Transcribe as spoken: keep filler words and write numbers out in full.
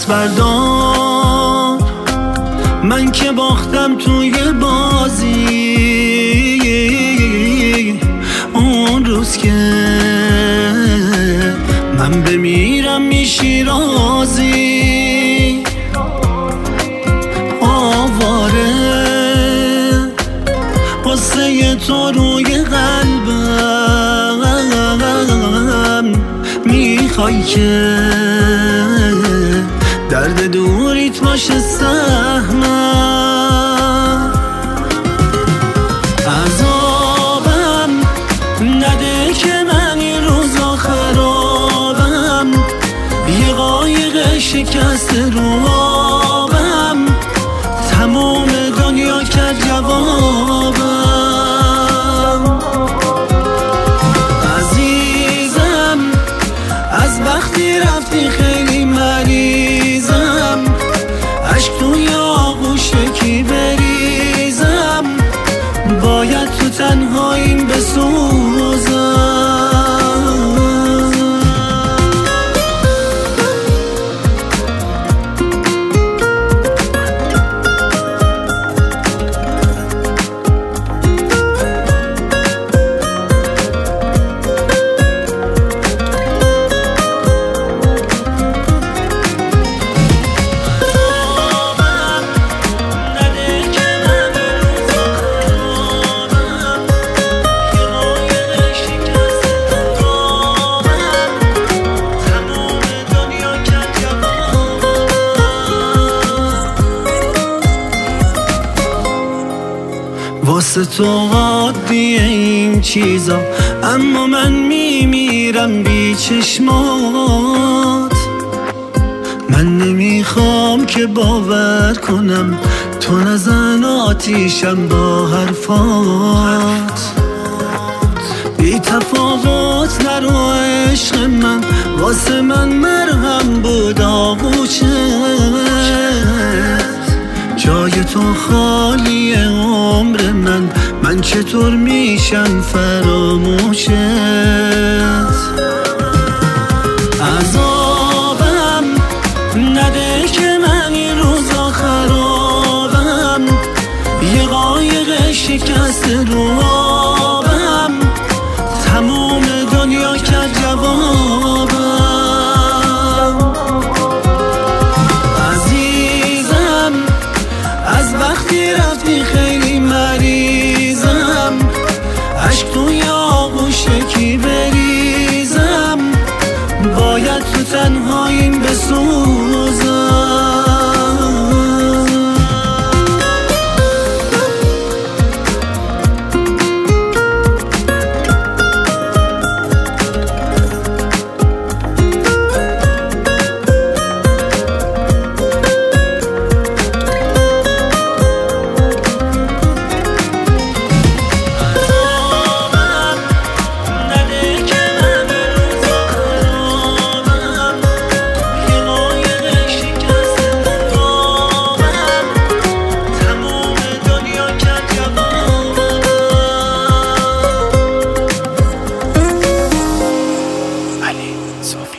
بردار، من که باختم توی بازی. اون روز که من بمیرم میشی راضی. آواره قصه تو روی قلبم، میخوای که درد دوریت باشه سهمم. عذابم نده که من این روزا خرابم، یه قایق شکسته رو آبم، تموم دنیا کرد جوابم. عزیزم از وقتی رفتی خیلی مریضم، عشق توی آغوش کی بریزم، باید تو تنهاییم بسوزم. واسه تو عادیه این چیزا، اما من میمیرم بی چشمات. من نمیخوام که باور کنم تو نزن آتیشم با حرفات. بی تفاوت نرو عشق من، واسه من مرهم بود آغوشت. جای تو خالی عمر من، من چطور میشم فراموشت. عذابم نده که من این روزا خرابم، یه قایق شکسته رو آبم، تموم دنیا کرد جوابم. عزیزم از وقتی رفتی خیلی مریضم، عشق توی آغوش کی بریزم، باید تو تنهاییم بسوزم. Sophie.